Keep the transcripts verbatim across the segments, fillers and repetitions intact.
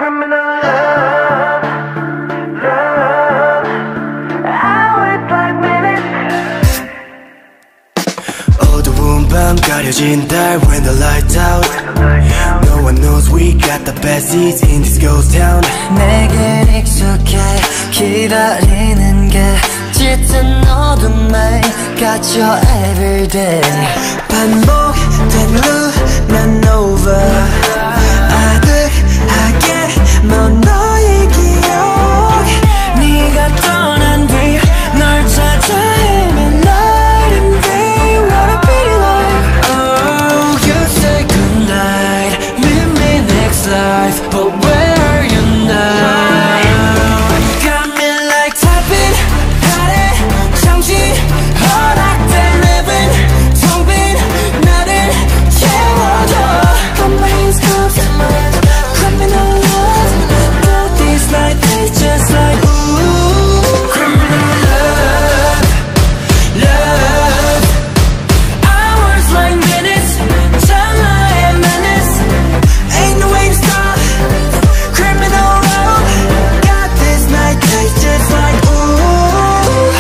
criminal love, love. Hours like minutes. 어두운 밤 가려진 달 when the lights out. No one knows we got the best seats in this ghost town. 내겐 익숙해 기다리는 게 짙은 어둠에 갇혀 everyday. 반복된 loop 난 over. 아득하게 먼 너의 기억. 네가 떠난 뒤 널 찾아 헤맨 night and day. What a pity life. Oh, you say goodnight, meet me next life, but where are you now? Got me like tapping 하래 잠시 허락된 heaven 텅 빈 나를 채워줘. Got my hands cuffed, criminal love. Got these night days just like ooh, criminal love, love. Hours like minutes, 찰나의 menace. Ain't no way to stop. Criminal love. Got this night taste just like ooh.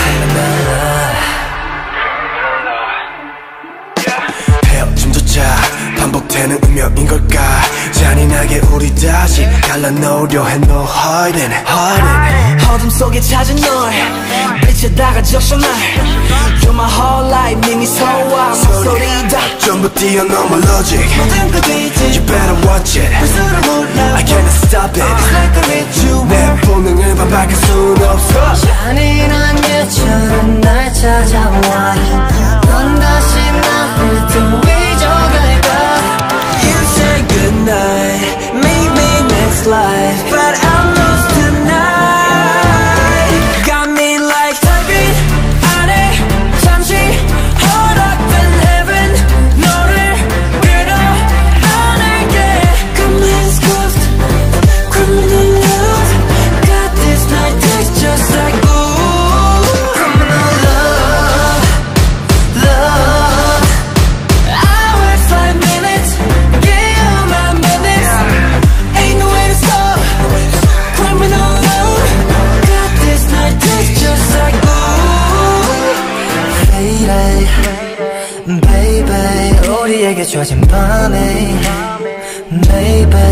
헤어짐조차 반복되는 운명인 걸까? 잔인하게 우리 다시 갈라놓으려 해. No hiding, hiding. 어둠 속에 찾은 널 빛에 다가졌어 날. You're my whole life 네 미소와 목소리 다 전부 뛰어넘어 logic. 모든 끝이지. You better watch it. 불수를 몰라. I can't stop it. It's like a ritual. 내 본능을 반박할 순 없어. 잔인한 예처럼 날 찾아와. 넌 다시 나를 또 잊어갈까. You say goodnight, maybe next life, but I'm lost tonight. Got me like 달빛 아래 잠시 허락된 heaven. 너를 끌어안을게. Come let's go, criminal love. Got this night taste just like ooh, criminal love, love. Hours like minutes, yeah, minutes. Ain't no way to stop. Criminal love. Got this night taste just like ooh, faded, baby. 우리에게 주어진 밤에, baby.